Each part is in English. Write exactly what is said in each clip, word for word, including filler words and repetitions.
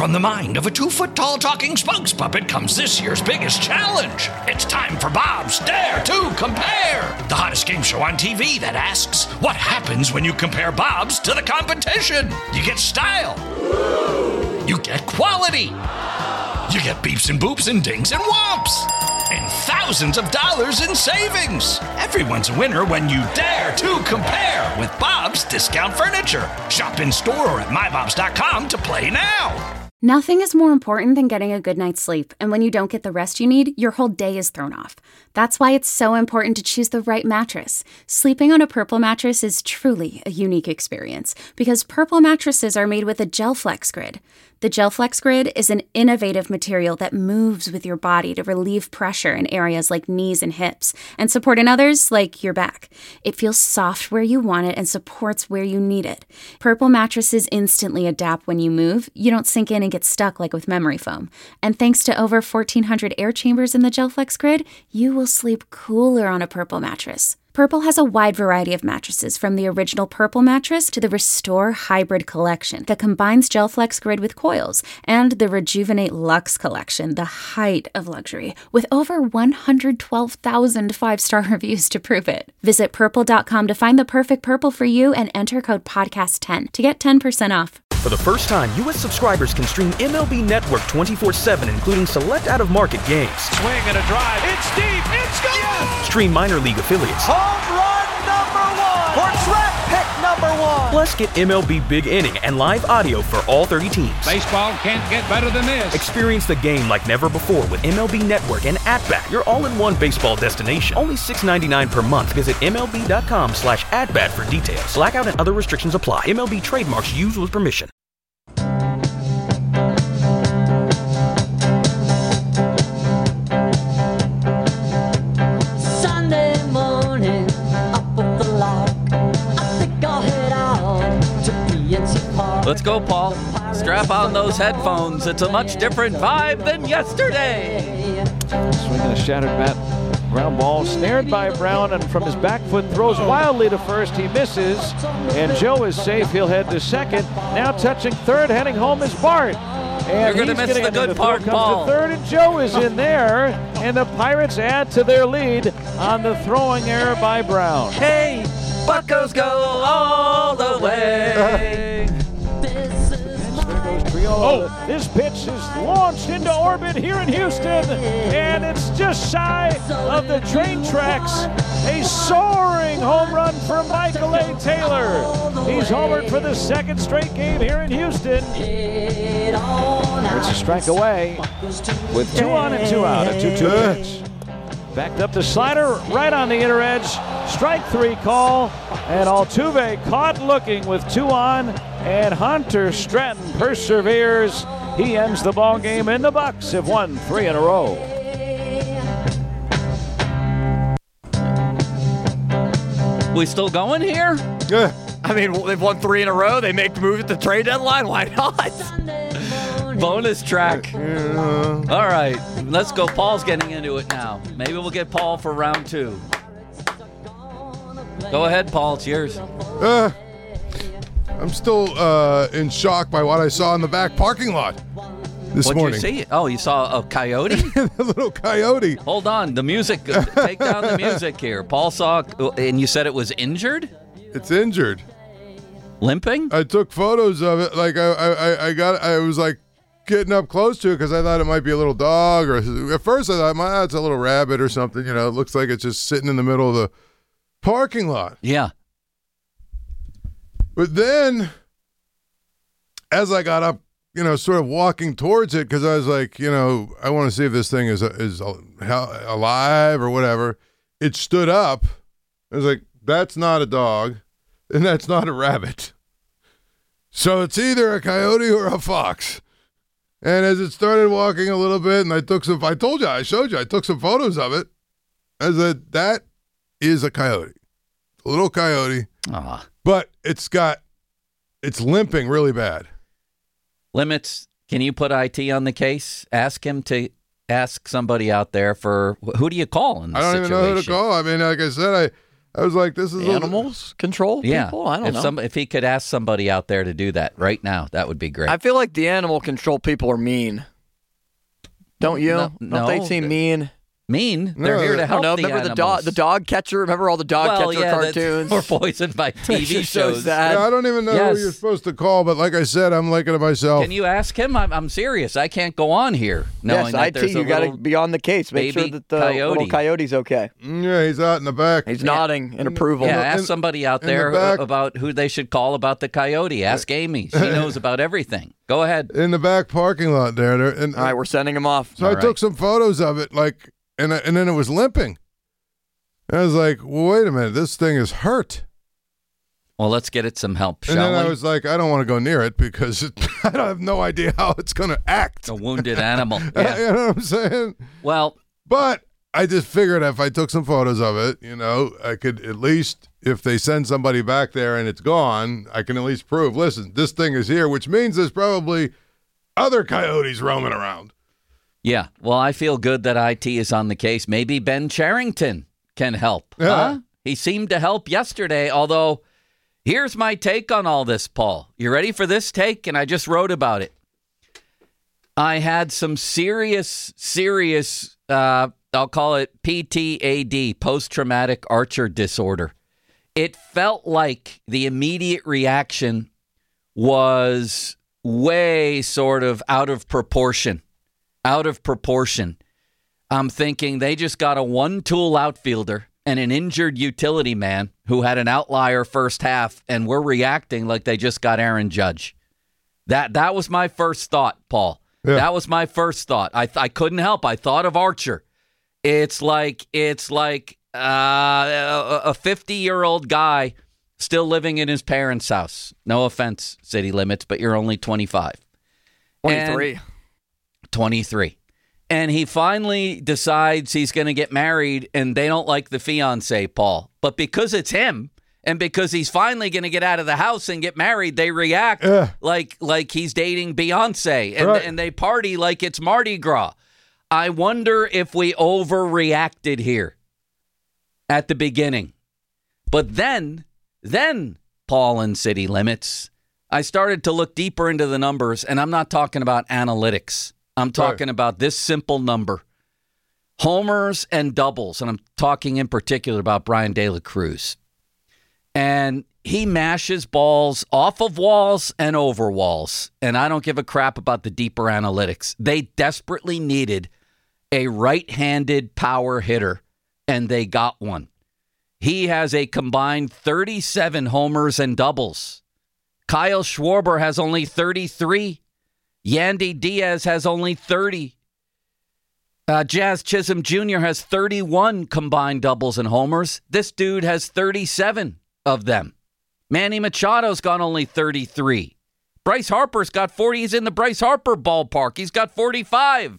from the mind of a two-foot-tall talking spokes puppet comes this year's biggest challenge. It's time for Bob's Dare to Compare, the hottest game show on T V that asks, what happens when you compare Bobs to the competition? You get style. You get quality. You get beeps and boops and dings and whomps. And thousands of dollars in savings. Everyone's a winner when you dare to compare with Bob's Discount Furniture. Shop in store or at my bobs dot com to play now. Nothing is more important than getting a good night's sleep, and when you don't get the rest you need, your whole day is thrown off. That's why it's so important to choose the right mattress. Sleeping on a Purple mattress is truly a unique experience, because Purple mattresses are made with a GelFlex Grid. The GelFlex Grid is an innovative material that moves with your body to relieve pressure in areas like knees and hips, and support in others like your back. It feels soft where you want it and supports where you need it. Purple mattresses instantly adapt when you move. You don't sink in and get stuck like with memory foam. And thanks to over fourteen hundred air chambers in the GelFlex Grid, you will sleep cooler on a Purple mattress. Purple has a wide variety of mattresses, from the original Purple mattress to the Restore Hybrid collection that combines GelFlex Grid with coils, and the Rejuvenate Luxe collection, the height of luxury, with over one hundred twelve thousand five-star reviews to prove it. Visit purple dot com to find the perfect Purple for you and enter code podcast ten to get ten percent off. For the first time, U S subscribers can stream M L B Network twenty-four seven, including select out-of-market games. Swing and a drive. It's deep. It's gone. Yes! Stream minor league affiliates. Home run number one. Or draft pick number one. Plus, get M L B Big Inning and live audio for all thirty teams. Baseball can't get better than this. Experience the game like never before with M L B Network and At-Bat, your all-in-one baseball destination. Only six dollars and ninety-nine cents per month. Visit M L B dot com slash at-bat for details. Blackout and other restrictions apply. M L B trademarks used with permission. Let's go, Paul. Strap on those headphones. It's a much different vibe than yesterday. Swinging a shattered bat. Ground ball snared by Brown, and from his back foot throws wildly to first. He misses, and Joe is safe. He'll head to second. Now touching third, heading home is Bart. And You're going to miss the good part, Paul. To third, and Joe is in there, and the Pirates add to their lead on the throwing error by Brown. Hey, Buccos go all the way. Oh, this pitch is launched into orbit here in Houston, and it's just shy of the train tracks. A soaring home run for Michael A. Taylor. He's homered for the second straight game here in Houston. It's a strike away with two on and two out. A two two pitch. Backed up the slider, right on the inner edge. Strike three call, and Altuve caught looking with two on, and Hunter Stratton perseveres. He ends the ball game, and the Bucks have won three in a row. We still going here? Yeah. I mean, they've won three in a row. They make the move at the trade deadline. Why not? Bonus track. Yeah. All right, let's go. Paul's getting into it now. Maybe we'll get Paul for round two. Go ahead, Paul. It's yours. Uh, I'm still uh, in shock by what I saw in the back parking lot this What'd morning. What'd you see? Oh, you saw a coyote? A little coyote. Hold on. The music. Take down the music here. Paul saw, and you said it was injured? It's injured. Limping? I took photos of it. Like, I, I, I got, I was like, getting up close to it because I thought it might be a little dog, or at first I thought, ah, it's a little rabbit or something. You know, it looks like it's just sitting in the middle of the parking lot. Yeah. But then, as I got up, you know, sort of walking towards it, because I was like, you know, I want to see if this thing is is alive or whatever. It stood up. I was like, that's not a dog, and that's not a rabbit. So it's either a coyote or a fox. And as it started walking a little bit, and I took some, I told you, I showed you, I took some photos of it. I said, that is a coyote. A little coyote. Aww. But it's got, it's limping really bad. Limits, can you put I T on the case? Ask him to ask somebody out there for, who do you call in this I don't situation? even know who to call. I mean, like I said, I was like, this is Animals a, control Yeah. people? I don't if know. Some, if he could ask somebody out there to do that right now, that would be great. I feel like the animal control people are mean. Don't you? No, Don't no. they seem mean? Mean? They're No, here to I I help don't know. the Remember the animals. dog, the dog catcher? Remember all the dog well, catcher yeah, cartoons? We're poisoned by T V It's so shows. sad. yeah, I don't even know Yes. who you're supposed to call, but like I said, I'm liking it myself. Can you ask him? I'm, I'm serious. I can't go on here knowing Yes, that I T, there's a you got to little be on the case. Make sure baby that the coyote. little coyote's okay. Yeah, he's out in the back. He's nodding in approval. Yeah, in- ask somebody out in the there back- about who they should call about the coyote. Ask Amy. She knows about everything. Go ahead. In the back parking lot there. there and, All right, we're sending him off. so I all took right. some photos of it, like, and I- and then it was limping. And I was like, well, wait a minute, this thing is hurt. Well, let's get it some help, And shall then we? I was like, I don't want to go near it because it, I don't have no idea how it's going to act. A wounded animal. Yeah. You know what I'm saying? Well, But I just figured if I took some photos of it, you know, I could at least, if they send somebody back there and it's gone, I can at least prove, listen, this thing is here, which means there's probably other coyotes roaming around. yeah. Well, I feel good that I T is on the case. Maybe Ben Charrington can help. Yeah. Huh? He seemed to help yesterday, although here's my take on all this, Paul. You ready for this take? And I just wrote about it. I had some serious, serious, uh, I'll call it P T A D, post-traumatic Archer disorder. It felt like the immediate reaction was way sort of out of proportion, out of proportion. I'm thinking they just got a one-tool outfielder and an injured utility man who had an outlier first half, and we're reacting like they just got Aaron Judge. That that was my first thought, Paul. Yeah. That was my first thought. I I couldn't help. I thought of Archer. It's like it's like uh, a fifty-year-old guy still living in his parents' house. No offense, City Limits, but you're only twenty-five. twenty-three. And twenty-three. And he finally decides he's going to get married, and they don't like the fiance, Paul. But because it's him, and because he's finally going to get out of the house and get married, they react Yeah. like like he's dating Beyonce, and, Right. and they party like it's Mardi Gras. I wonder if we overreacted here at the beginning. But then, then, Paul and City Limits, I started to look deeper into the numbers, and I'm not talking about analytics. I'm talking about this simple number. Homers and doubles, and I'm talking in particular about Brian De La Cruz. And he mashes balls off of walls and over walls, and I don't give a crap about the deeper analytics. They desperately needed a right-handed power hitter, and they got one. He has a combined thirty-seven homers and doubles. Kyle Schwarber has only thirty-three. Yandy Diaz has only thirty. Uh, Jazz Chisholm Junior has thirty-one combined doubles and homers. This dude has thirty-seven of them. Manny Machado's got only thirty-three. Bryce Harper's got forty. He's in the Bryce Harper ballpark. He's got forty-five.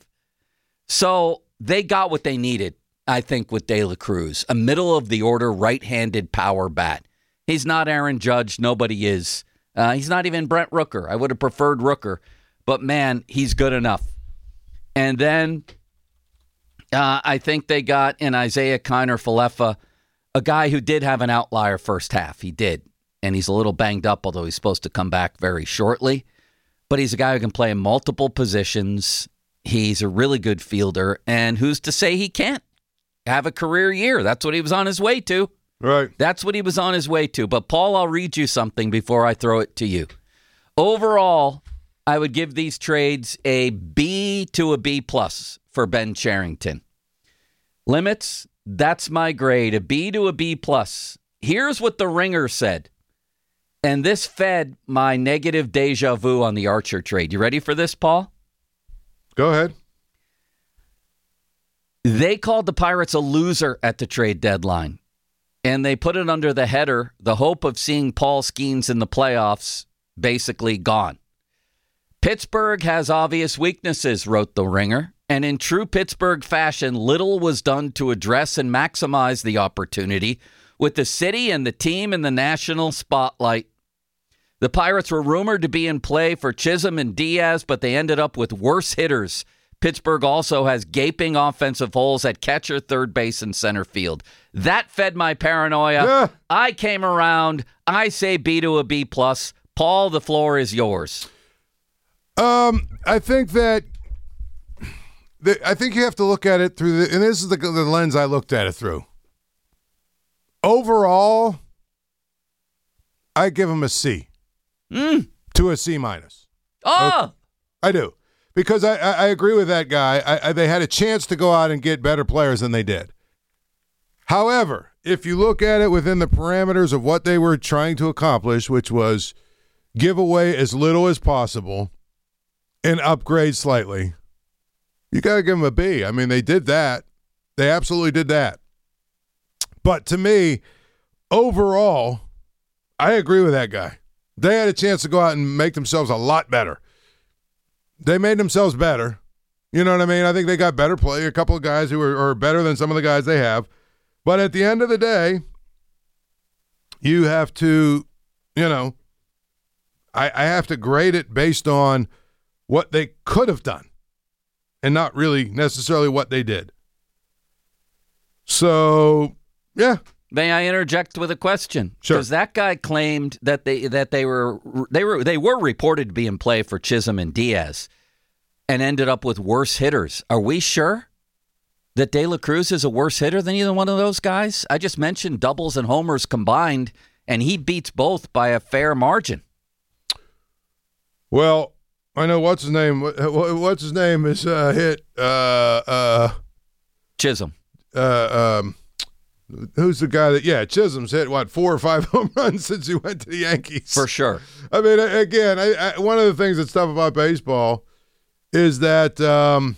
So they got what they needed, I think, with De La Cruz. A middle-of-the-order right-handed power bat. He's not Aaron Judge. Nobody is. Uh, he's not even Brent Rooker. I would have preferred Rooker. But, man, he's good enough. And then uh, I think they got in Isaiah Kiner-Falefa, a guy who did have an outlier first half. He did. And he's a little banged up, although he's supposed to come back very shortly. But he's a guy who can play in multiple positions. He's a really good fielder. And who's to say he can't have a career year? That's what he was on his way to. Right. That's what he was on his way to. But, Paul, I'll read you something before I throw it to you. Overall, I would give these trades a B to a B plus for Ben Charrington. Limits, that's my grade, a B to a B plus. Here's what the Ringer said. And this fed my negative deja vu on the Archer trade. You ready for this, Paul? Go ahead. They called the Pirates a loser at the trade deadline. And they put it under the header, the hope of seeing Paul Skeens in the playoffs basically gone. Pittsburgh has obvious weaknesses, wrote the Ringer. And in true Pittsburgh fashion, little was done to address and maximize the opportunity with the city and the team in the national spotlight. The Pirates were rumored to be in play for Chisholm and Diaz, but they ended up with worse hitters, Pittsburgh also has gaping offensive holes at catcher, third base, and center field. That fed my paranoia. Yeah. I came around. I say B to a B plus. Paul, the floor is yours. Um, I think that the, I think you have to look at it through the, and this is the, the lens I looked at it through. Overall, I give him a C Mm. to a C minus. Oh, okay. I do. Because I, I, I agree with that guy. I, I, they had a chance to go out and get better players than they did. However, if you look at it within the parameters of what they were trying to accomplish, which was give away as little as possible and upgrade slightly, you got to give them a B. I mean, they did that. They absolutely did that. But to me, overall, I agree with that guy. They had a chance to go out and make themselves a lot better. They made themselves better. You know what I mean? I think they got better play, a couple of guys who are, are better than some of the guys they have. But at the end of the day, you have to, you know, I, I have to grade it based on what they could have done and not really necessarily what they did. So, yeah. May I interject with a question? Sure. Because that guy claimed that they that they were they were they were reported to be in play for Chisholm and Diaz, and ended up with worse hitters. Are we sure that De La Cruz is a worse hitter than either one of those guys? I just mentioned doubles and homers combined, and he beats both by a fair margin. Well, I know what's his name. What's his name is uh, hit uh, uh, Chisholm. Uh, um. Who's the guy that, yeah, Chisholm's hit, what, four or five home runs since he went to the Yankees? For sure. I mean, again, I, I, one of the things that's tough about baseball is that um,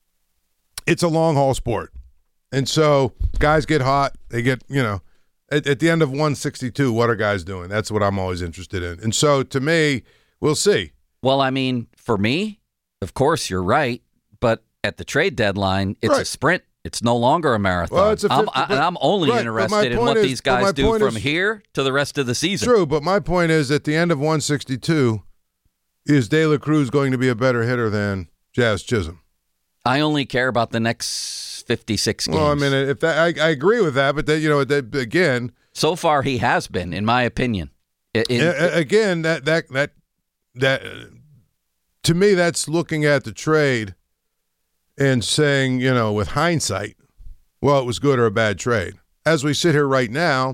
it's a long-haul sport. And so guys get hot. They get, you know, at, at the end of one sixty-two, what are guys doing? That's what I'm always interested in. And so to me, we'll see. Well, I mean, for me, of course, you're right. But at the trade deadline, it's right. a sprint. It's no longer a marathon. Well, it's a fifty, I'm, I, but, I'm only right, interested in what is, these guys do from is, here to the rest of the season. True, but my point is at the end of one sixty-two, is De La Cruz going to be a better hitter than Jazz Chisholm? I only care about the next fifty-six games. Well, I mean, if that, I, I agree with that, but that, you know, that, again, so far he has been, in my opinion. It, it, a, again, that that that that to me, that's looking at the trade and saying, you know, with hindsight, well, it was good or a bad trade. As we sit here right now,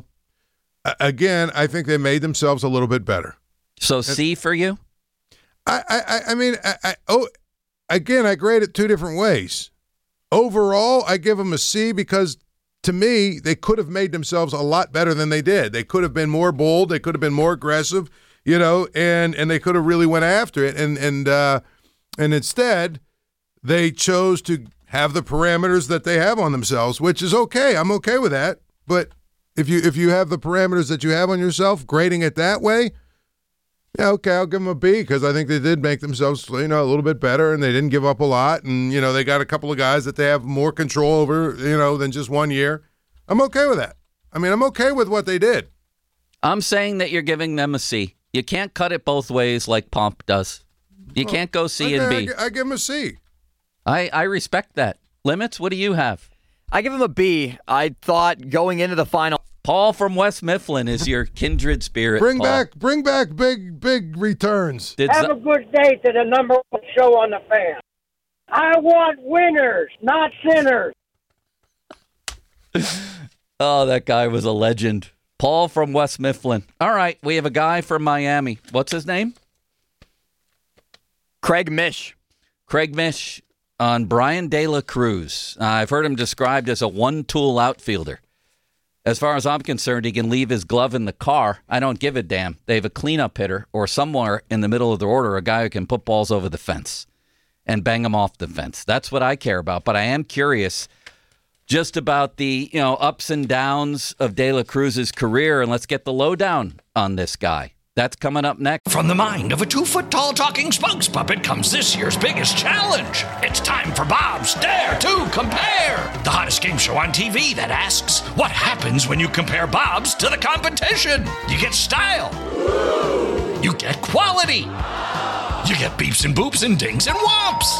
again, I think they made themselves a little bit better. So C for you? I, I, I mean, I, I, oh, again, I grade it two different ways. Overall, I give them a C because, to me, they could have made themselves a lot better than they did. They could have been more bold. They could have been more aggressive, you know, and and they could have really went after it. And and uh, and instead, they chose to have the parameters that they have on themselves, which is okay. I'm okay with that. But if you if you have the parameters that you have on yourself, grading it that way, yeah, okay, I'll give them a B because I think they did make themselves, you know, a little bit better, and they didn't give up a lot, and you know they got a couple of guys that they have more control over, you know, than just one year. I'm okay with that. I mean, I'm okay with what they did. I'm saying that you're giving them a C. You can't cut it both ways like Pomp does. You can't go C okay, and B. I, I give them a C. I, I respect that. Limits, what do you have? I give him a B. I thought going into the final. Paul from West Mifflin is your kindred spirit. Bring Paul. back, bring back big, big returns. Did Have Z- a good day to the number one show on the fan. I want winners, not sinners. Oh, that guy was a legend. Paul from West Mifflin. All right, we have a guy from Miami. What's his name? Craig Mish. Craig Mish on Brian De La Cruz. Uh, I've heard him described as a one-tool outfielder. As far as I'm concerned, he can leave his glove in the car. I don't give a damn. They have a cleanup hitter or somewhere in the middle of the order, a guy who can put balls over the fence and bang them off the fence. That's what I care about. But I am curious just about the, you know, ups and downs of De La Cruz's career, and let's get the lowdown on this guy. That's coming up next. From the mind of a two-foot-tall talking spokes puppet comes this year's biggest challenge. It's time for Bob's Dare to Compare, the hottest game show on T V that asks, what happens when you compare Bob's to the competition? You get style. You get quality. You get beeps and boops and dings and whomps.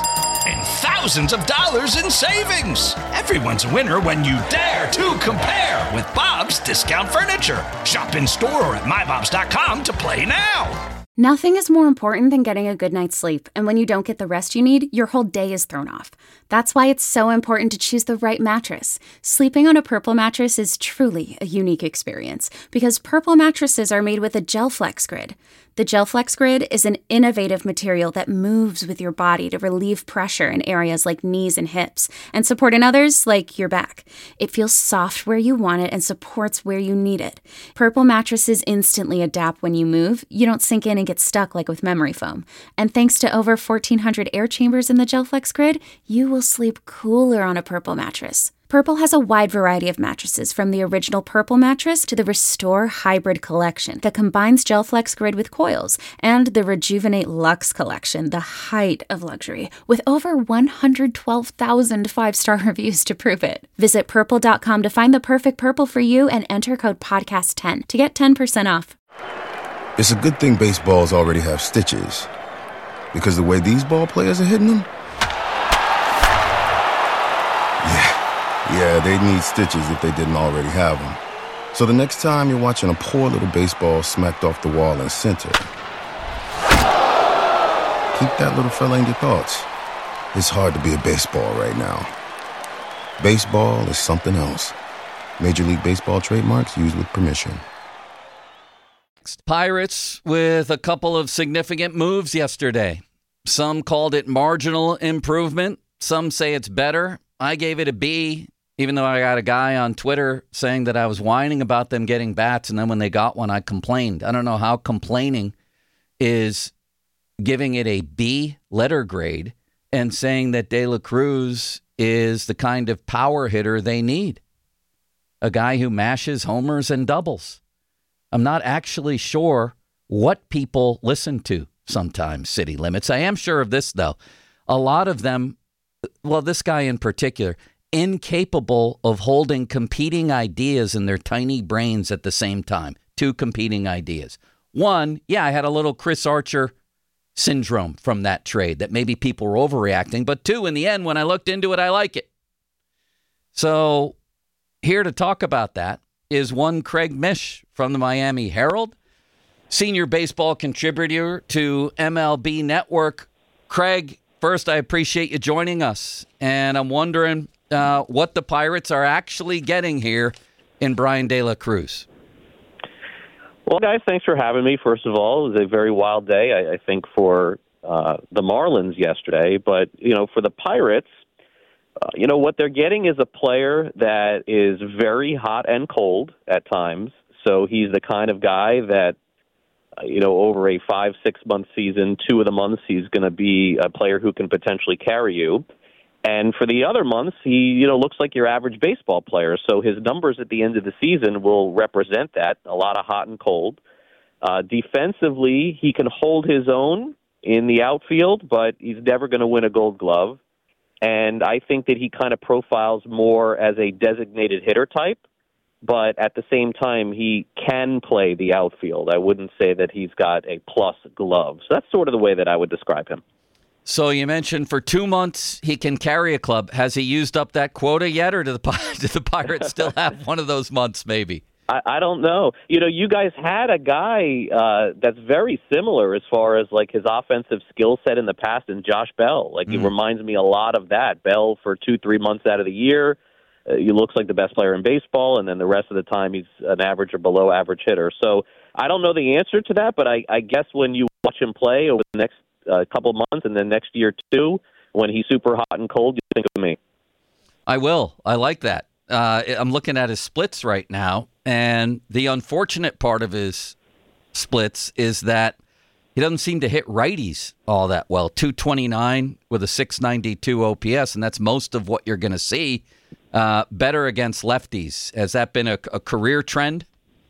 and thousands of dollars in savings. Everyone's a winner when you dare to compare with Bob's Discount Furniture. Shop in store or at my bobs dot com to play now. Nothing is more important than getting a good night's sleep, and when you don't get the rest you need, your whole day is thrown off. That's why it's so important to choose the right mattress. Sleeping on a Purple mattress is truly a unique experience because Purple mattresses are made with a GelFlex Grid. The GelFlex Grid is an innovative material that moves with your body to relieve pressure in areas like knees and hips and support in others like your back. It feels soft where you want it and supports where you need it. Purple mattresses instantly adapt when you move. You don't sink in and get stuck like with memory foam. And thanks to over fourteen hundred air chambers in the GelFlex Grid, you will sleep cooler on a Purple mattress. Purple has a wide variety of mattresses, from the original Purple mattress to the Restore Hybrid collection that combines GelFlex Grid with coils, and the Rejuvenate Luxe collection, the height of luxury, with over one hundred twelve thousand five-star reviews to prove it. Visit purple dot com to find the perfect Purple for you and enter code podcast ten to get ten percent off. It's a good thing baseballs already have stitches, because the way these ball players are hitting them, yeah, they'd need stitches if they didn't already have them. So the next time you're watching a poor little baseball smacked off the wall in center, keep that little fella in your thoughts. It's hard to be a baseball right now. Baseball is something else. Major League Baseball trademarks used with permission. Pirates with a couple of significant moves yesterday. Some called it marginal improvement. Some say it's better. I gave it a B. Even though I got a guy on Twitter saying that I was whining about them getting bats, and then when they got one, I complained. I don't know how complaining is giving it a B letter grade and saying that De La Cruz is the kind of power hitter they need. A guy who mashes homers and doubles. I'm not actually sure what people listen to sometimes, City Limits. I am sure of this, though. A lot of them, well, this guy in particular, incapable of holding competing ideas in their tiny brains at the same time. Two competing ideas. One, yeah, I had a little Chris Archer syndrome from that trade that maybe people were overreacting. But two, in the end, when I looked into it, I like it. So here to talk about that is one Craig Mish from the Miami Herald, senior baseball contributor to M L B Network. Craig, first, I appreciate you joining us. And I'm wondering Uh, what the Pirates are actually getting here in Brian De La Cruz. Well, guys, thanks for having me, first of all. It was a very wild day, I, I think, for uh, the Marlins yesterday. But, you know, for the Pirates, uh, you know, what they're getting is a player that is very hot and cold at times. So he's the kind of guy that, uh, you know, over a five, six-month season, two of the months, he's going to be a player who can potentially carry you. And for the other months, he, you know, looks like your average baseball player. So his numbers at the end of the season will represent that, a lot of hot and cold. Uh, defensively, he can hold his own in the outfield, but he's never going to win a Gold Glove. And I think that he kind of profiles more as a designated hitter type, but at the same time, he can play the outfield. I wouldn't say that he's got a plus glove. So that's sort of the way that I would describe him. So you mentioned for two months he can carry a club. Has he used up that quota yet, or do the, do the Pirates still have one of those months maybe? I, I don't know. You know, you guys had a guy uh, that's very similar as far as like his offensive skill set in the past, in Josh Bell. Like, mm. He reminds me a lot of that. Bell for two, three months out of the year, uh, he looks like the best player in baseball, and then the rest of the time he's an average or below average hitter. So I don't know the answer to that, but I, I guess when you watch him play over the next a uh, couple months, and then next year too, when he's super hot and cold, you think of me. I will. I like that. Uh, I'm looking at his splits right now, and the unfortunate part of his splits is that he doesn't seem to hit righties all that well. two twenty-nine with a six ninety-two O P S, and that's most of what you're going to see. Uh, better against lefties. Has that been a, a career trend?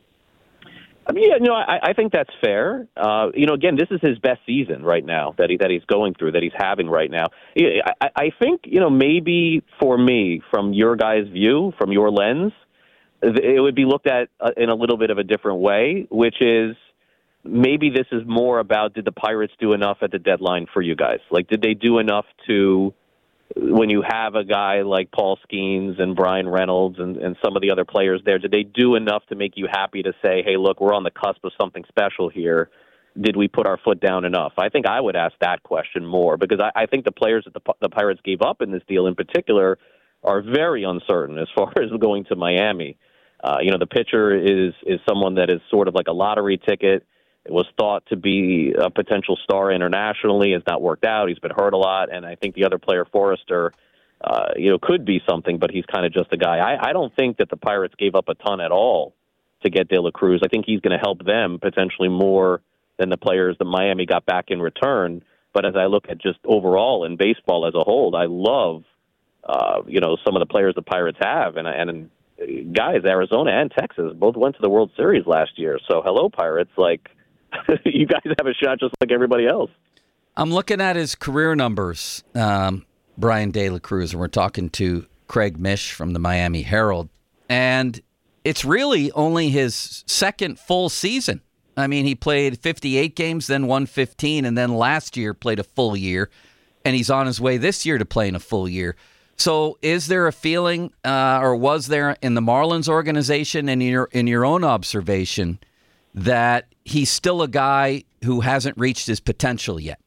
I mean, yeah, no, I, I think that's fair. Uh, you know, again, this is his best season right now that he that he's going through, that he's having right now. I, I think, you know, maybe for me, from your guys' view, from your lens, it would be looked at uh, in a little bit of a different way, which is maybe this is more about, did the Pirates do enough at the deadline for you guys? Like, did they do enough to when you have a guy like Paul Skeens and Brian Reynolds and, and some of the other players there, did they do enough to make you happy to say, hey, look, we're on the cusp of something special here? Did we put our foot down enough? I think I would ask that question more, because I, I think the players that the, the Pirates gave up in this deal in particular are very uncertain as far as going to Miami. Uh, you know, the pitcher is is someone that is sort of like a lottery ticket. It was thought to be a potential star internationally. It's not worked out. He's been hurt a lot. And I think the other player, Forrester, uh, you know, could be something, but he's kind of just a guy. I, I don't think that the Pirates gave up a ton at all to get De La Cruz. I think he's going to help them potentially more than the players that Miami got back in return. But as I look at just overall in baseball as a whole, I love, uh, you know, some of the players the Pirates have. And, and guys, Arizona and Texas both went to the World Series last year. So hello, Pirates. Like, you guys have a shot just like everybody else. I'm looking at his career numbers, um, Brian De La Cruz, and we're talking to Craig Mish from the Miami Herald. And it's really only his second full season. I mean, he played fifty-eight games, then won fifteen, and then last year played a full year. And he's on his way this year to playing a full year. So is there a feeling, uh, or was there in the Marlins organization and in your, in your own observation, that he's still a guy who hasn't reached his potential yet?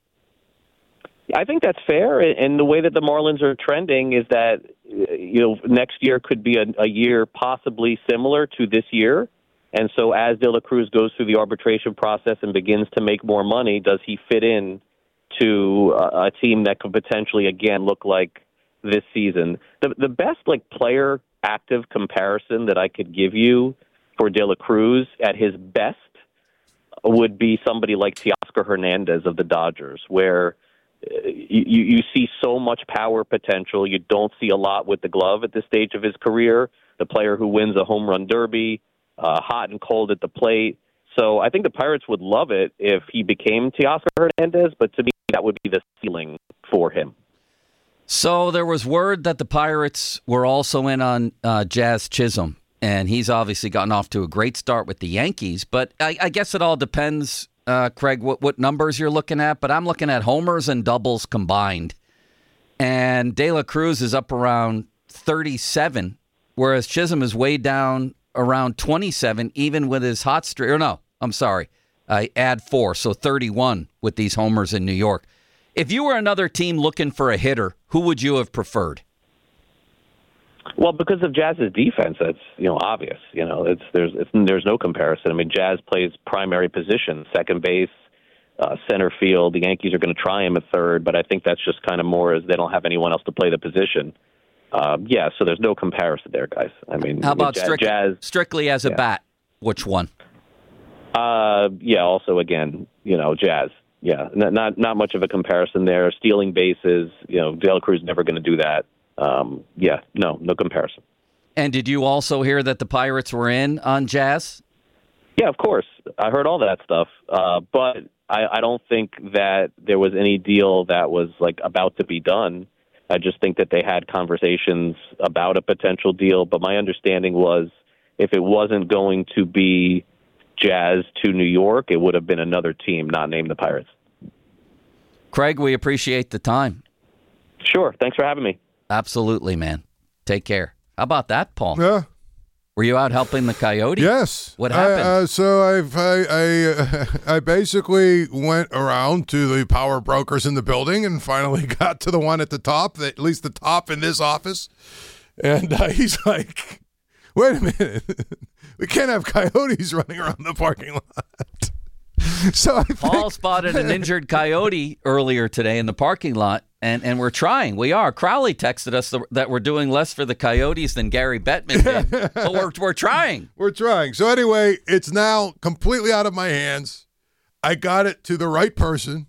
I think that's fair, and the way that the Marlins are trending is that, you know, next year could be a, a year possibly similar to this year, and so as De La Cruz goes through the arbitration process and begins to make more money, does he fit in to a, a team that could potentially, again, look like this season? The, the best, like, player active comparison that I could give you for De La Cruz at his best would be somebody like Teoscar Hernandez of the Dodgers, where you, you see so much power potential. You don't see a lot with the glove at this stage of his career. The player who wins a home run derby, uh, hot and cold at the plate. So I think the Pirates would love it if he became Teoscar Hernandez, but to me, that would be the ceiling for him. So there was word that the Pirates were also in on uh, Jazz Chisholm. And he's obviously gotten off to a great start with the Yankees. But I, I guess it all depends, uh, Craig, what, what numbers you're looking at. But I'm looking at homers and doubles combined. And De La Cruz is up around thirty-seven, whereas Chisholm is way down around twenty-seven, even with his hot streak. Or no, I'm sorry. I add four, so thirty-one with these homers in New York. If you were another team looking for a hitter, who would you have preferred? Well, because of Jazz's defense, that's, you know, obvious. You know, it's there's it's, there's no comparison. I mean, Jazz plays primary position, second base, uh, center field. The Yankees are going to try him at third, but I think that's just kind of more as they don't have anyone else to play the position. Uh, yeah, so there's no comparison there, guys. I mean, how about Jazz, strict, Jazz strictly as a yeah. bat? Which one? Uh, yeah, also again, you know, Jazz. Yeah, not not, not much of a comparison there. Stealing bases, you know, De La Cruz is never going to do that. Um, yeah, no, no comparison. And did you also hear that the Pirates were in on Jazz? Yeah, of course. I heard all that stuff. Uh, but I, I don't think that there was any deal that was like about to be done. I just think that they had conversations about a potential deal. But my understanding was if it wasn't going to be Jazz to New York, it would have been another team, not named the Pirates. Craig, we appreciate the time. Sure. Thanks for having me. Absolutely, man. Take care. How about that, Paul? Yeah. Were you out helping the Coyotes? Yes. What happened? I, uh, so I've, I I uh, I basically went around to the power brokers in the building and finally got to the one at the top, at least the top in this office. And uh, he's like, "Wait a minute, we can't have coyotes running around the parking lot." So I think- Paul spotted an injured coyote earlier today in the parking lot. And and we're trying. We are. Crowley texted us th- that we're doing less for the Coyotes than Gary Bettman did. But we're we're trying. We're trying. So anyway, it's now completely out of my hands. I got it to the right person.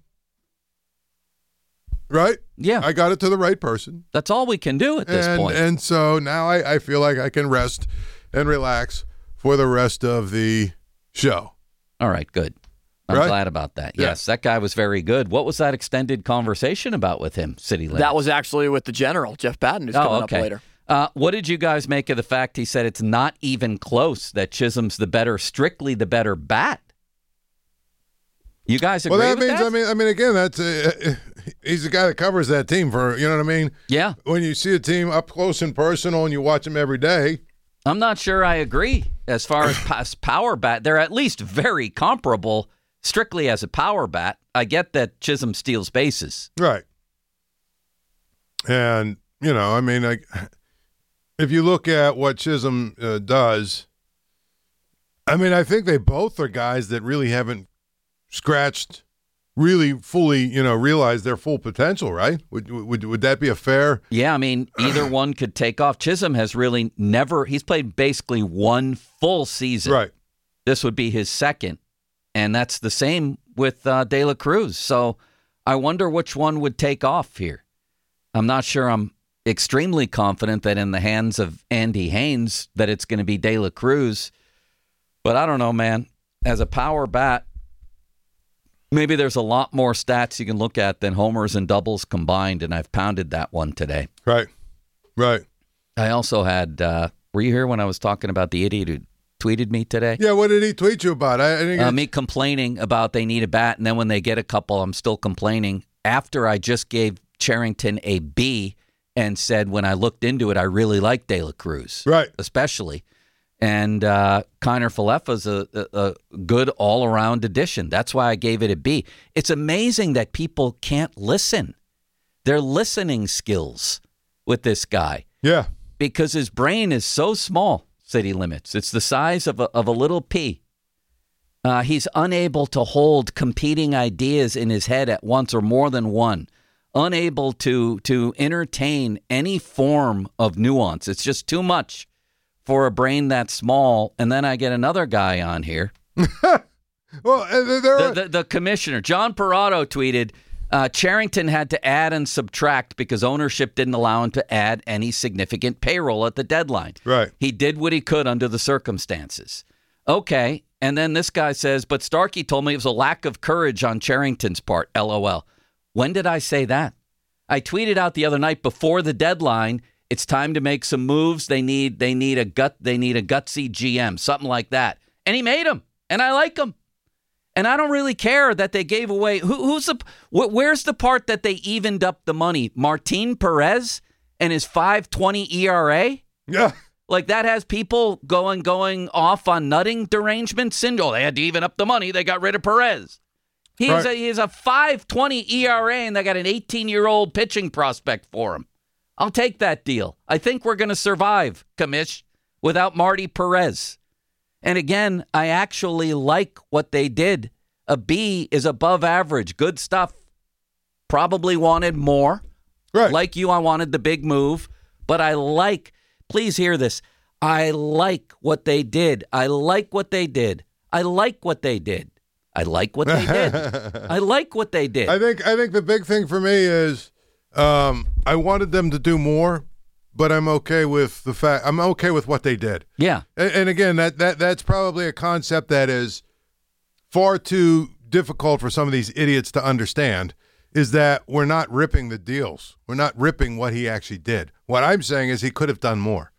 Right? Yeah. I got it to the right person. That's all we can do at this and, point. And so now I, I feel like I can rest and relax for the rest of the show. All right, good. I'm right? glad about that. Yeah. Yes, that guy was very good. What was that extended conversation about with him, City Limits? That was actually with the general, Jeff Batten, who's oh, coming okay. up later. Uh, what did you guys make of the fact he said it's not even close, that Chisholm's the better, strictly the better bat? You guys agree well, that with means, that? I mean, I mean, again, that's uh, he's the guy that covers that team for, you know what I mean? Yeah. When you see a team up close and personal and you watch them every day. I'm not sure I agree as far as power bat. They're at least very comparable strictly as a power bat. I get that Chisholm steals bases. Right. And, you know, I mean, I, if you look at what Chisholm uh, does, I mean, I think they both are guys that really haven't scratched, really fully, you know, realized their full potential, right? Would would would that be a fair? Yeah, I mean, either one could take off. Chisholm has really never, he's played basically one full season. Right. This would be his second, and that's the same with uh, De La Cruz. So I wonder which one would take off here. I'm not sure I'm extremely confident that in the hands of Andy Haynes that it's going to be De La Cruz. But I don't know, man. As a power bat, maybe there's a lot more stats you can look at than homers and doubles combined, and I've pounded that one today. Right, right. I also had, uh, were you here when I was talking about the idiot who tweeted me today? Yeah, what did he tweet you about? I, I didn't uh, me complaining about they need a bat, and then when they get a couple, I'm still complaining. After I just gave Cherington a B and said when I looked into it, I really like De La Cruz. Right. Especially. And uh, Kiner Falefa's a, a, a good all-around addition. That's why I gave it a B. It's amazing that people can't listen. Their listening skills with this guy. Yeah. Because his brain is so small, City Limits. It's the size of a, of a little pea. Uh, he's unable to hold competing ideas in his head at once or more than one. Unable to to entertain any form of nuance. It's just too much for a brain that small. And then I get another guy on here. well, the, the, the commissioner, John Parado, tweeted, uh, Cherington had to add and subtract because ownership didn't allow him to add any significant payroll at the deadline. Right. He did what he could under the circumstances. Okay. And then this guy says, but Starkey told me it was a lack of courage on Cherington's part, LOL. When did I say that? I tweeted out the other night before the deadline, it's time to make some moves. They need they need a gut they need a gutsy G M, something like that. And he made them, and I like them. And I don't really care that they gave away. Who, who's the? Wh- where's the part that they evened up the money? Martin Perez and his five twenty E R A. Yeah, like that has people going going off on nutting derangement syndrome. Oh, they had to even up the money. They got rid of Perez. He right. is a, he is a five twenty E R A, and they got an eighteen-year-old pitching prospect for him. I'll take that deal. I think we're going to survive, Commish, without Marty Perez. And again, I actually like what they did. A B is above average. Good stuff. Probably wanted more. Right. Like you, I wanted the big move. But I like, please hear this, I like what they did. I like what they did. I like what they did. I like what they did. I like what they did. I think I think the big thing for me is um, I wanted them to do more, but I'm okay with the fact I'm okay with what they did. Yeah. And, and again, that, that that's probably a concept that is far too difficult for some of these idiots to understand, is that we're not ripping the deals. We're not ripping what he actually did. What I'm saying is he could have done more.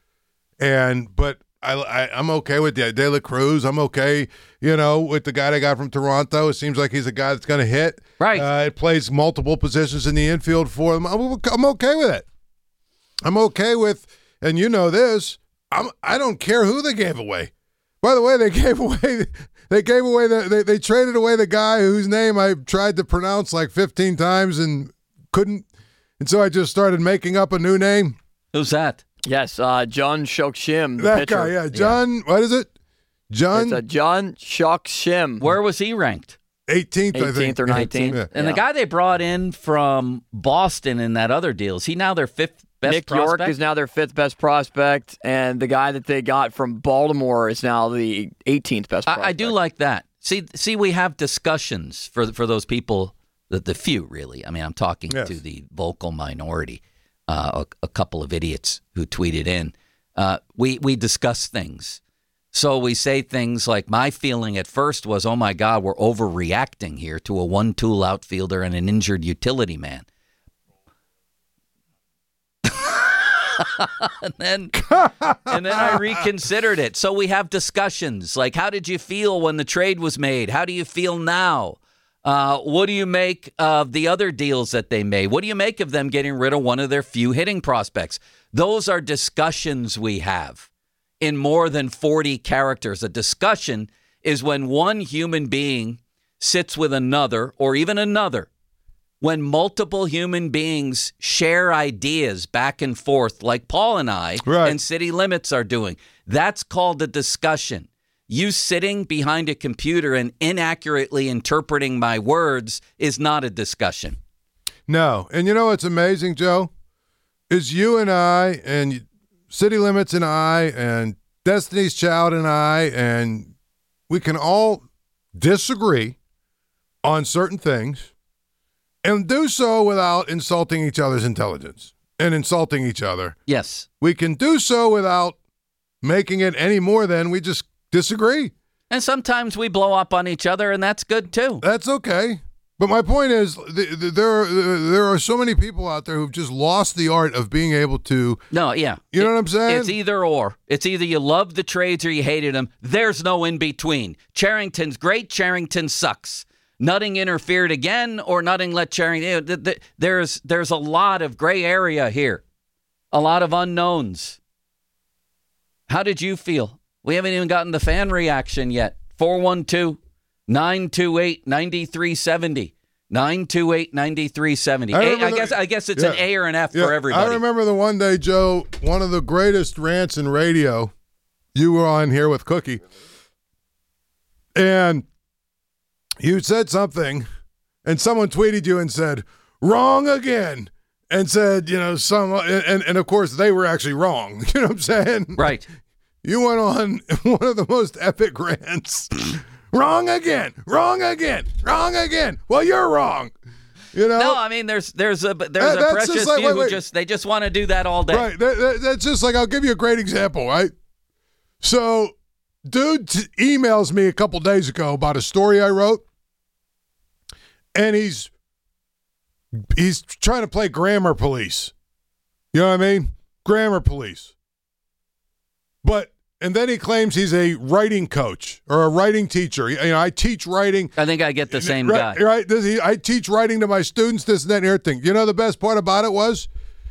And but I, I, I'm okay with the De La Cruz. I'm okay, you know, with the guy they got from Toronto. It seems like he's a guy that's going to hit. Right. Uh, it plays multiple positions in the infield for him. I'm, I'm okay with it. I'm okay with, and you know this, I'm, I don't care who they gave away. By the way, they gave away, they gave away, the, they, they traded away the guy whose name I tried to pronounce like fifteen times and couldn't. And so I just started making up a new name. Who's that? Yes, uh, John Shok-Shim, the that pitcher. guy, yeah. John, yeah. What is it? John? It's a John Shok-Shim. Where was he ranked? eighteenth, I think. eighteenth or nineteenth. Yeah. And yeah. the guy they brought in from Boston in that other deal, is he now their fifth best Nick prospect? York is now their fifth best prospect, and the guy that they got from Baltimore is now the eighteenth best prospect. I, I do like that. See, see, we have discussions for for those people, the, the few, really. I mean, I'm talking yes. to the vocal minority, uh, a, a couple of idiots who tweeted in. Uh, we, we discuss things. So we say things like, my feeling at first was, oh, my God, we're overreacting here to a one-tool outfielder and an injured utility man. and then and then I reconsidered it. So we have discussions like, how did you feel when the trade was made? How do you feel now? Uh, what do you make of the other deals that they made? What do you make of them getting rid of one of their few hitting prospects? Those are discussions we have in more than forty characters. A discussion is when one human being sits with another or even another, when multiple human beings share ideas back and forth like Paul and I right. and City Limits are doing. That's called a discussion. You sitting behind a computer and inaccurately interpreting my words is not a discussion. No. And you know what's amazing, Joe? Is you and I and City Limits and I and Destiny's Child and I, and we can all disagree on certain things and do so without insulting each other's intelligence and insulting each other. Yes. We can do so without making it any more than we just disagree. And sometimes we blow up on each other, and that's good too. That's okay. But my point is, the, the, there are, there are so many people out there who've just lost the art of being able to. No, yeah. You know it, what I'm saying? It's either or. It's either you love the trades or you hated them. There's no in between. Charrington's great. Charrington sucks. Nutting interfered again, or Nutting let Charrington. There's there's a lot of gray area here, a lot of unknowns. How did you feel? We haven't even gotten the fan reaction yet. four one two, nine two eight, nine three seven zero. nine two eight, nine three seven zero. I, I, guess, I guess it's yeah, an A or an F yeah, for everybody. I remember the one day, Joe, one of the greatest rants in radio, you were on here with Cookie, and you said something, and someone tweeted you and said, wrong again. And said, you know, some, and, and of course they were actually wrong. You know what I'm saying? Right. You went on one of the most epic rants. Wrong again, wrong again, wrong again. Well, you're wrong. You know? No, I mean, there's there's a there's that, a precious like, few wait, wait. who just they just want to do that all day. Right. That, that, that's just like, I'll give you a great example, right? So, dude t- emails me a couple days ago about a story I wrote, and he's he's trying to play grammar police. You know what I mean? Grammar police. But, and then he claims he's a writing coach or a writing teacher. You know, I teach writing. I think I get the same right, guy. Right? This, he, I teach writing to my students, this and that and everything. You know, the best part about it was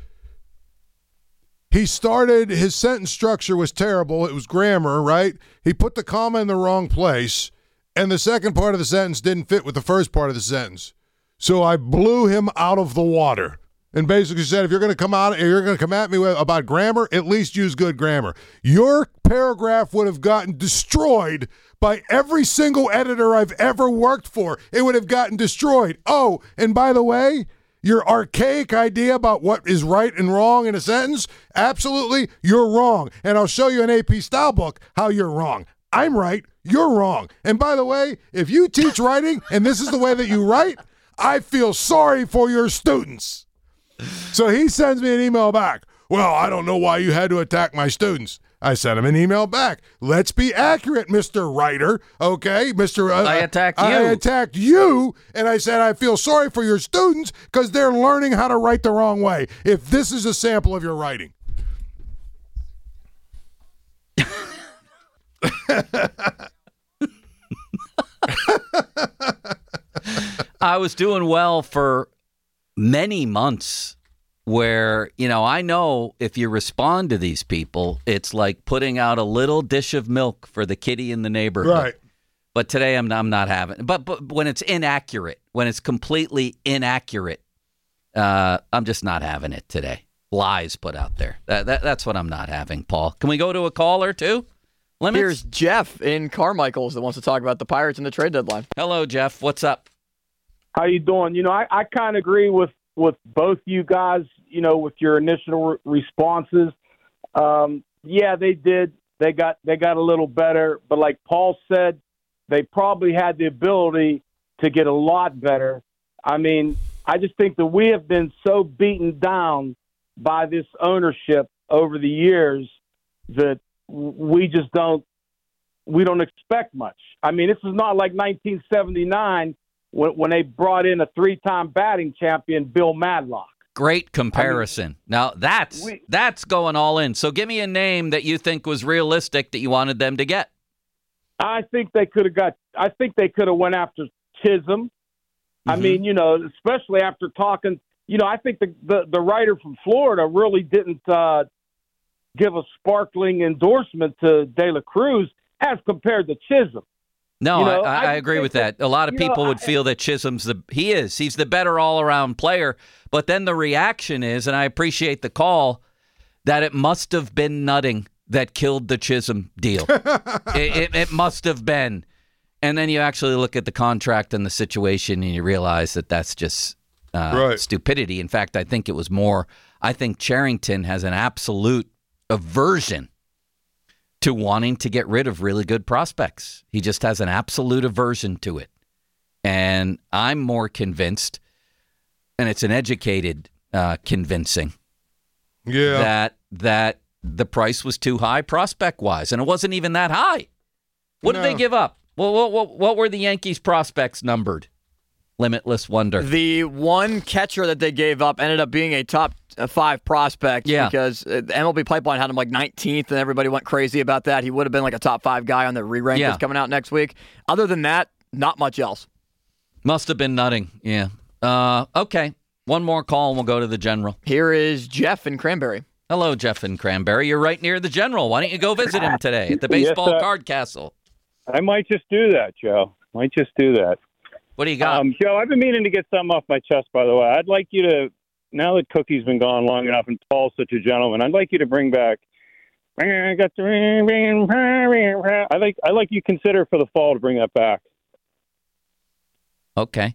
he started, his sentence structure was terrible. It was grammar, right? He put the comma in the wrong place, and the second part of the sentence didn't fit with the first part of the sentence. So I blew him out of the water. And basically said, if you're going to come out, if you're going to come at me with, about grammar, at least use good grammar. Your paragraph would have gotten destroyed by every single editor I've ever worked for. It would have gotten destroyed. Oh, and by the way, your archaic idea about what is right and wrong in a sentence, absolutely, you're wrong. And I'll show you an A P style book how you're wrong. I'm right, you're wrong. And by the way, if you teach writing and this is the way that you write, I feel sorry for your students. So he sends me an email back. Well, I don't know why you had to attack my students. I sent him an email back. Let's be accurate, Mister Writer. Okay, Mister Uh, I attacked you. I attacked you, and I said I feel sorry for your students because they're learning how to write the wrong way. If this is a sample of your writing. I was doing well for many months where, you know, I know if you respond to these people, it's like putting out a little dish of milk for the kitty in the neighborhood. Right. But today I'm, I'm not having but but when it's inaccurate, when it's completely inaccurate, uh, I'm just not having it today. Lies put out there. That, that That's what I'm not having, Paul. Can we go to a call or two? Limits? Here's Jeff in Carmichael's that wants to talk about the Pirates and the trade deadline. Hello, Jeff. What's up? How you doing? You know, I, I kind of agree with, with both you guys, you know, with your initial re- responses. Um, yeah, they did. They got they got a little better. But like Paul said, they probably had the ability to get a lot better. I mean, I just think that we have been so beaten down by this ownership over the years that we just don't we don't expect much. I mean, this is not like nineteen seventy-nine when, when they brought in a three-time batting champion, Bill Madlock. Great comparison. I mean, now, that's we, that's going all in. So give me a name that you think was realistic that you wanted them to get. I think they could have got – I think they could have went after Chisholm. I mean, you know, especially after talking, you know, I think the, the, the writer from Florida really didn't uh, give a sparkling endorsement to De La Cruz as compared to Chisholm. No, You know, I, I, I agree think with that. A lot of you know, people would I- feel that Chisholm's the he is. He's the better all-around player. But then the reaction is, and I appreciate the call, that it must have been nutting that killed the Chisholm deal. it, it, it must have been. And then you actually look at the contract and the situation, and you realize that that's just uh, Right. stupidity. In fact, I think it was more. I think Cherington has an absolute aversion to wanting to get rid of really good prospects. He just has an absolute aversion to it. And I'm more convinced, and it's an educated uh, convincing, Yeah. that that the price was too high prospect-wise, and it wasn't even that high. What did No. they give up? Well, what, what, what were the Yankees' prospects numbered? Limitless wonder. The one catcher that they gave up ended up being a top uh, five prospect Yeah. because uh, the M L B Pipeline had him like nineteenth, and everybody went crazy about that. He would have been like a top five guy on the re-rank Yeah. that's coming out next week. Other than that, not much else. Must have been nutting, yeah. Uh, okay, one more call and we'll go to the General. Here is Jeff in Cranberry. Hello, Jeff in Cranberry. You're right near the General. Why don't you go visit him today at the Yes, Baseball sir. Card Castle? I might just do that, Joe. Might just do that. What do you got? Um, Joe, I've been meaning to get something off my chest, by the way. I'd like you to, now that Cookie's been gone long enough and Paul's such a gentleman, I'd like you to bring back, I got the, I like, I like you consider for the fall to bring that back. Okay,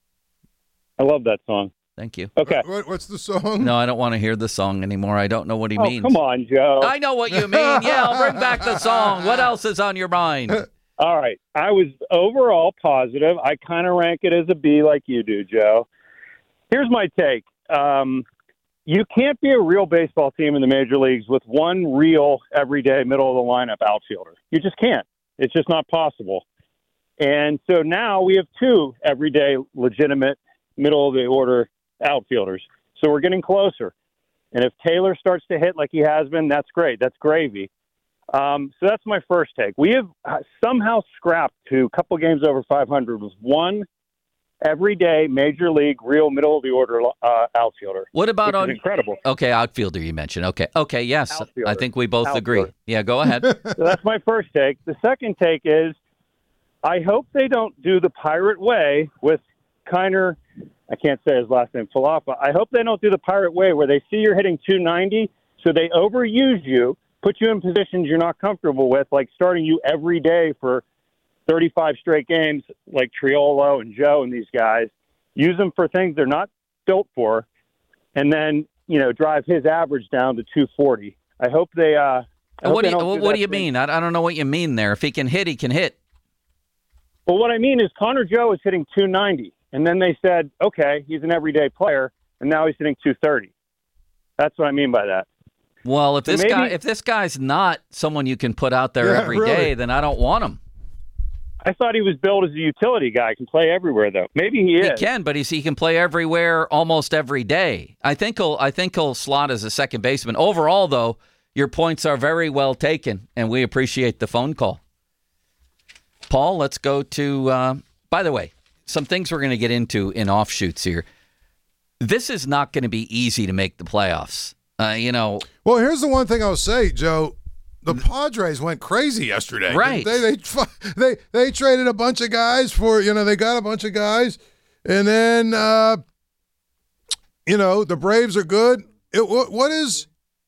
I love that song. thank you. Okay. What, what's the song? No, I don't want to hear the song anymore. I don't know what he Oh, means. come on, Joe. I know what you mean. Yeah, I'll bring back the song. What else is on your mind? All right. I was overall positive. I kind of rank it as a B like you do, Joe. Here's my take. Um, you can't be a real baseball team in the major leagues with one real, everyday, middle of the lineup outfielder. You just can't. It's just not possible. And so now we have two everyday, legitimate, middle of the order outfielders. So we're getting closer. And if Taylor starts to hit like he has been, that's great. That's gravy. Um, so that's my first take. We have uh, somehow scrapped to a couple games over five hundred with one everyday major league, real middle of the order uh, outfielder. What about which is on incredible? Okay, outfielder you mentioned. Okay, okay, yes, Outfielder. I think we both agree. Outfielder. Yeah, go ahead. So that's my first take. The second take is I hope they don't do the Pirate way with Kiner. I can't say his last name, Falafa. I hope they don't do the Pirate way where they see you're hitting two ninety, so they overuse you, put you in positions you're not comfortable with, like starting you every day for thirty-five straight games, like Triolo and Joe and these guys. Use them for things they're not built for, and then, you know, drive his average down to two forty. I hope they. Uh, I hope what do they you, don't what that do you thing. mean? I, I don't know what you mean there. If he can hit, he can hit. Well, what I mean is Connor Joe is hitting two ninety, and then they said, okay, he's an everyday player, and now he's hitting two thirty. That's what I mean by that. Well, if So this maybe- guy if this guy's not someone you can put out there Yeah, every day, really. then I don't want him. I thought he was billed as a utility guy. Can play everywhere, though. Maybe he is. He can, but he's, he can play everywhere almost every day. I think he'll I think he'll slot as a second baseman. Overall, though, your points are very well taken, and we appreciate the phone call. Paul, let's go to, uh, by the way, some things we're going to get into in offshoots here. This is not going to be easy to make the playoffs. Uh, you know, Well, here's the one thing I'll say, Joe. The Padres went crazy yesterday. didn't Right. They, they they they traded a bunch of guys for, you know, they got a bunch of guys. And then, uh, you know, the Braves are good. It, what, what is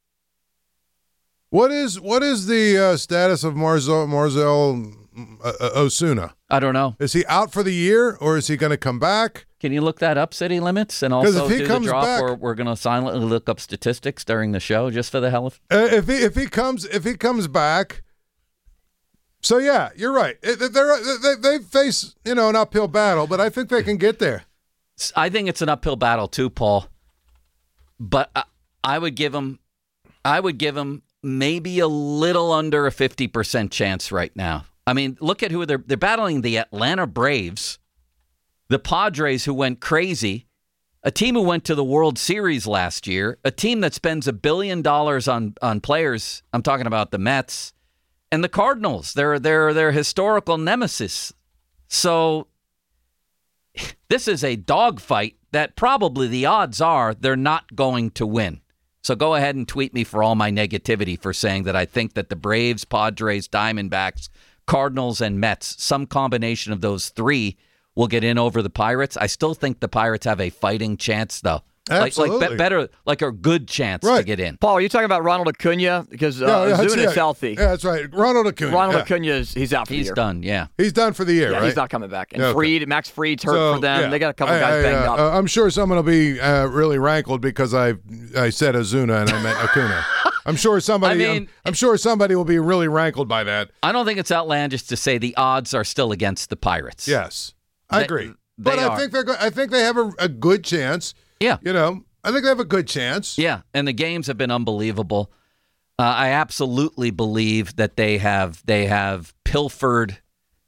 what is what is the uh, status of Marzel, Marzel uh, uh, Osuna? I don't know. Is he out for the year, or is he going to come back? Can you look that up, City Limits, and 'Cause also if he do the comes drop, back- or we're going to silently look up statistics during the show just for the hell of Uh, if he if he comes if he comes back, so yeah, you're right. It, they're, they they face, you know, an uphill battle, but I think they can get there. I think it's an uphill battle too, Paul. But I, I would give him, I would give him maybe a little under a fifty percent chance right now. I mean, look at who they're they're battling: the Atlanta Braves, the Padres, who went crazy, a team who went to the World Series last year, a team that spends a billion dollars on on players. I'm talking about the Mets and the Cardinals. They're they're their historical nemesis. So this is a dogfight that probably the odds are they're not going to win. So go ahead and tweet me for all my negativity for saying that I think that the Braves, Padres, Diamondbacks, Cardinals, and Mets, some combination of those three will get in over the Pirates. I still think the Pirates have a fighting chance, though. Absolutely. Like, like be- better, like a good chance right. to get in. Paul, are you talking about Ronald Acuna? Because uh, yeah, yeah, Ozuna yeah. is healthy. Yeah, that's right. Ronald Acuna. Ronald yeah. Acuna, is, he's out for He's the year. done, yeah. He's done for the year, yeah, right? he's not coming back. And Okay. Fried, Max Fried's hurt So, for them. yeah. They got a couple I, guys I, banged uh, up. uh, I'm sure someone will be uh, really rankled because I I said Ozuna and I meant Acuna. I'm sure somebody. I mean, I'm, I'm sure somebody will be really rankled by that. I don't think it's outlandish to say the odds are still against the Pirates. Yes, I They- agree. they but I are. think they're. Go- I think they have a, a good chance. Yeah. You know, I think they have a good chance. Yeah, and the games have been unbelievable. Uh, I absolutely believe that they have they have pilfered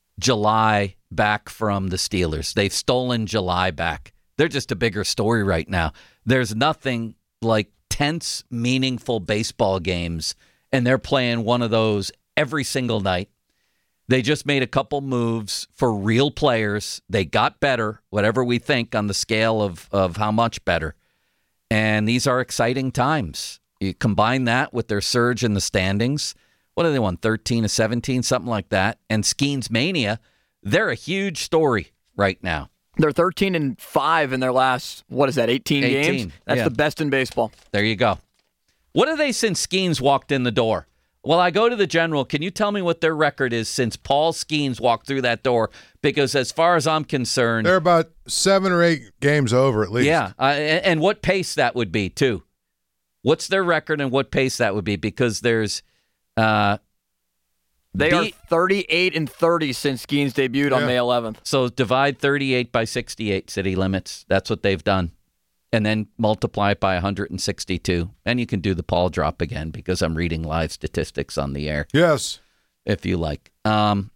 July back from the Steelers. They've stolen July back. They're just a bigger story right now. There's nothing like tense, meaningful baseball games, and they're playing one of those every single night. They just made a couple moves for real players. They got better, whatever we think on the scale of, of how much better. And these are exciting times. You combine that with their surge in the standings. What do they won? thirteen to seventeen, something like that. And Skeens Mania, they're a huge story right now. They're thirteen and five in their last, what is that, eighteen, eighteen games? That's yeah. the best in baseball. There you go. What are they since Skeens walked in the door? Well, I go to the General. Can you tell me what their record is since Paul Skeens walked through that door? Because as far as I'm concerned, They're about seven or eight games over at least. yeah, uh, and, and what pace that would be too. What's their record and what pace that would be? Because there's, uh, They B- are thirty-eight and thirty since Skeens debuted on Yeah. May eleventh. so divide thirty-eight by sixty-eight city limits. That's what they've done. And then multiply it by one hundred sixty-two. And you can do the Paul drop again because I'm reading live statistics on the air. Yes. If you like. Um,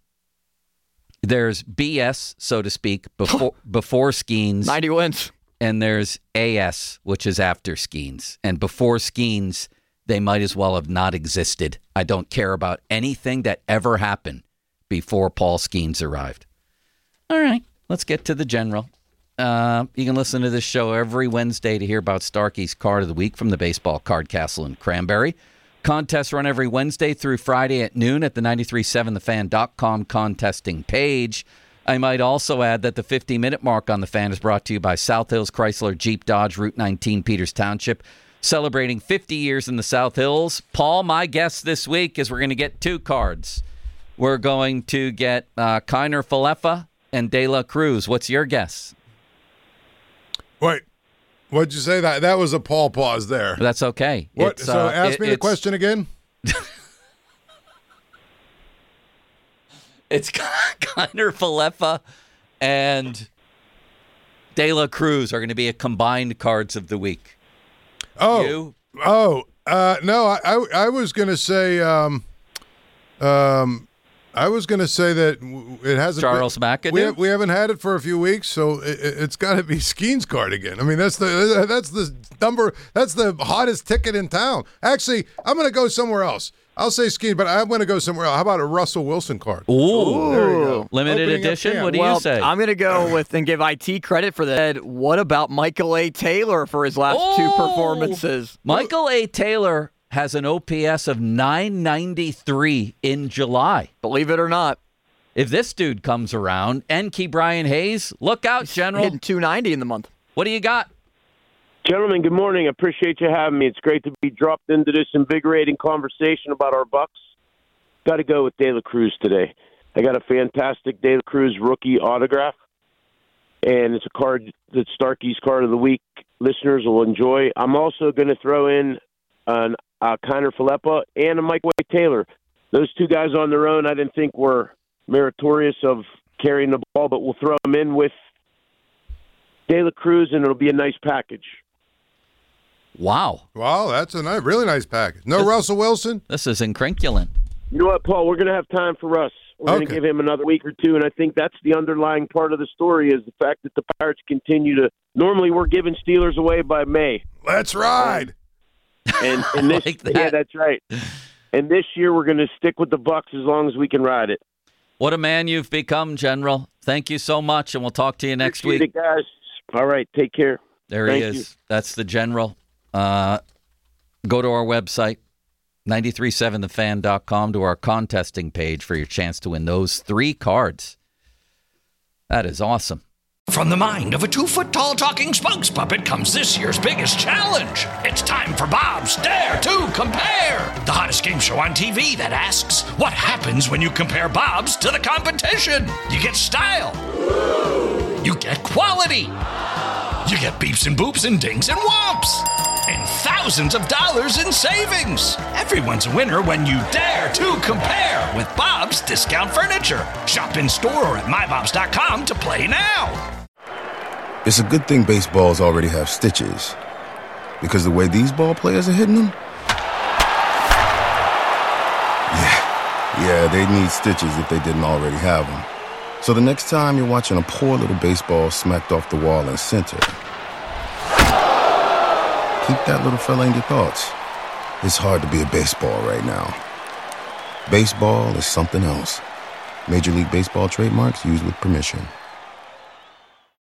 there's B S, so to speak, before before Skeens. ninety wins. And there's A S, which is after Skeens. And before Skeens, they might as well have not existed. I don't care about anything that ever happened before Paul Skeens arrived. All right, let's get to the General. Uh, you can listen to this show every Wednesday to hear about Starkey's Card of the Week from the Baseball Card Castle in Cranberry. Contests run every Wednesday through Friday at noon at the nine three seven the fan dot com contesting page. I might also add that the fifty-minute mark on the Fan is brought to you by South Hills Chrysler Jeep Dodge Route nineteen Peters Township, celebrating fifty years in the South Hills. Paul, my guess this week is we're going to get two cards. We're going to get uh, Kiner Falefa and De La Cruz. What's your guess? Wait, what'd you say? That that was a Paul pause there. That's okay. What? It's, so uh, ask it- me the it's- question again. It's Kiner Falefa and De La Cruz are going to be a combined cards of the week. Oh, You? oh, uh, no, I, I, I was going to say, um, um, I was going to say that w- it hasn't. Charles been, McAdoo? We, have, we haven't had it for a few weeks, so it, it's got to be Skeens card again. I mean, that's the that's the number. That's the hottest ticket in town. Actually, I'm going to go somewhere else. I'll say Skeens, but I'm going to go somewhere else. How about a Russell Wilson card? Ooh, there you go. limited Opening up edition. camp. What do well, you say? I'm going to go with and give I T credit for that. What about Michael A. Taylor for his last two Oh! performances? Michael A. Taylor has an O P S of nine ninety-three in July. Believe it or not, If this dude comes around, and Key Brian Hayes, look out, General. hitting two ninety in the month. What do you got? Gentlemen, good morning. I appreciate you having me. It's great to be dropped into this invigorating conversation about our Bucks. Got to go with De La Cruz today. I got a fantastic De La Cruz rookie autograph, and it's a card that Starkey's Card of the Week listeners will enjoy. I'm also going to throw in an uh, Kiner Falefa and a Mike White Taylor. Those two guys on their own I didn't think were meritorious of carrying the ball, but we'll throw them in with De La Cruz, and it'll be a nice package. Wow. Wow, that's a nice, really nice package. No Russell Wilson? This is incrinculant. You know what, Paul? We're going to have time for Russ. We're going Okay. to give him another week or two, and I think that's the underlying part of the story is the fact that the Pirates continue to – normally we're giving Steelers away by May. Let's ride. And, and this, like that. Yeah, that's right. And this year we're going to stick with the Bucks as long as we can ride it. What a man you've become, General. Thank you so much, and we'll talk to you next Appreciate week. it, guys. All right, take care. There Thank he is. you. That's the General. Uh, go to our website, nine three seven the fan dot com, to our contesting page for your chance to win those three cards. That is awesome. From the mind of a two-foot-tall talking spokes puppet comes this year's biggest challenge. It's time for Bob's Dare to Compare, the hottest game show on T V that asks, what happens when you compare Bob's to the competition? You get style. You get quality. You get beeps and boops and dings and whomps. And thousands of dollars in savings. Everyone's a winner when you dare to compare with Bob's Discount Furniture. Shop in store or at my bobs dot com to play now. It's a good thing baseballs already have stitches, because the way these ball players are hitting them, yeah, yeah, they'd need stitches if they didn't already have them. So the next time you're watching a poor little baseball smacked off the wall in center, keep that little fella in your thoughts. It's hard to be a baseball right now. Baseball is something else. Major League Baseball trademarks used with permission.